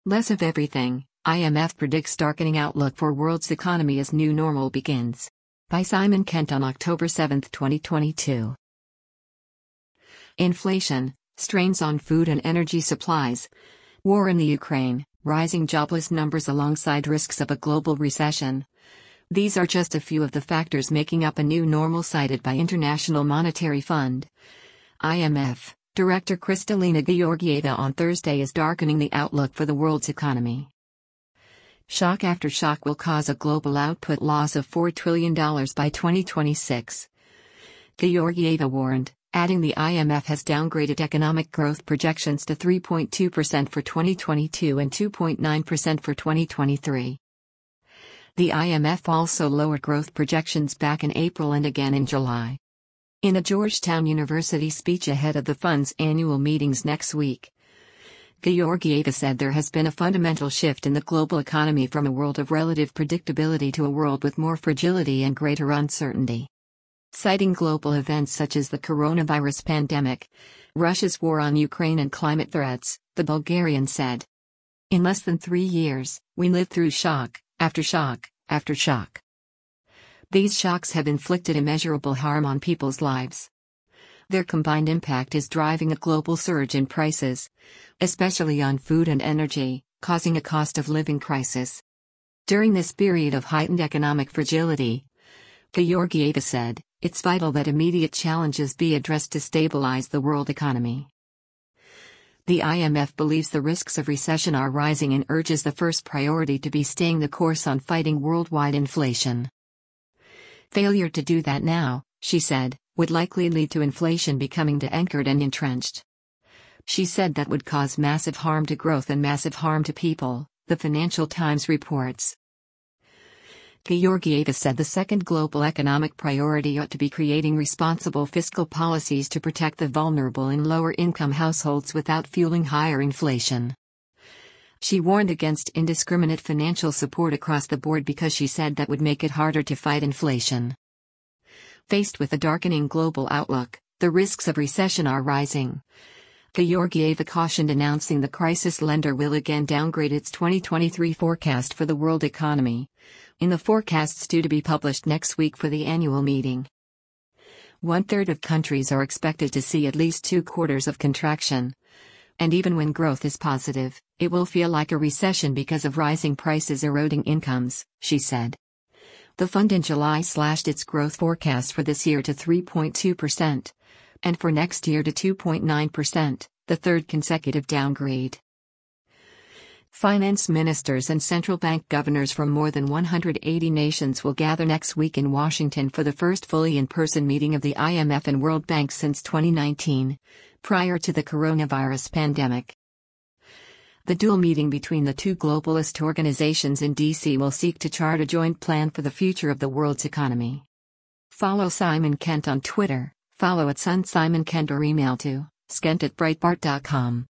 Less of everything, IMF predicts darkening outlook for world's economy as new normal begins. By Simon Kent on October 7, 2022. Inflation, strains on food and energy supplies, war in the Ukraine, rising jobless numbers alongside risks of a global recession. These are just a few of the factors making up a new normal cited by International Monetary Fund. IMF Director Kristalina Georgieva on Thursday is darkening the outlook for the world's economy. Shock after shock will cause a global output loss of $4 trillion by 2026. Georgieva warned, adding the IMF has downgraded economic growth projections to 3.2% for 2022 and 2.9% for 2023. The IMF also lowered growth projections back in April and again in July. In a Georgetown University speech ahead of the fund's annual meetings next week, Georgieva said there has been a fundamental shift in the global economy from a world of relative predictability to a world with more fragility and greater uncertainty. Citing global events such as the coronavirus pandemic, Russia's war on Ukraine and climate threats, the Bulgarian said. In less than 3 years, we lived through shock, after shock, after shock. These shocks have inflicted immeasurable harm on people's lives. Their combined impact is driving a global surge in prices, especially on food and energy, causing a cost of living crisis. During this period of heightened economic fragility, Georgieva said, it's vital that immediate challenges be addressed to stabilize the world economy. The IMF believes the risks of recession are rising and urges the first priority to be staying the course on fighting worldwide inflation. Failure to do that now, she said, would likely lead to inflation becoming anchored and entrenched. She said that would cause massive harm to growth and massive harm to people, the Financial Times reports. Georgieva said the second global economic priority ought to be creating responsible fiscal policies to protect the vulnerable in lower-income households without fueling higher inflation. She warned against indiscriminate financial support across the board because she said that would make it harder to fight inflation. Faced with a darkening global outlook, the risks of recession are rising. Georgieva cautioned, announcing the crisis lender will again downgrade its 2023 forecast for the world economy, in the forecasts due to be published next week for the annual meeting. 1/3 of countries are expected to see at least 2 quarters of contraction. And even when growth is positive, it will feel like a recession because of rising prices eroding incomes, she said. The fund in July slashed its growth forecast for this year to 3.2%, and for next year to 2.9%, the third consecutive downgrade. Finance ministers and central bank governors from more than 180 nations will gather next week in Washington for the first fully in-person meeting of the IMF and World Bank since 2019, prior to the coronavirus pandemic. The dual meeting between the two globalist organizations in D.C. will seek to chart a joint plan for the future of the world's economy. Follow Simon Kent on Twitter, follow @SunSimonKent or email to skent@breitbart.com.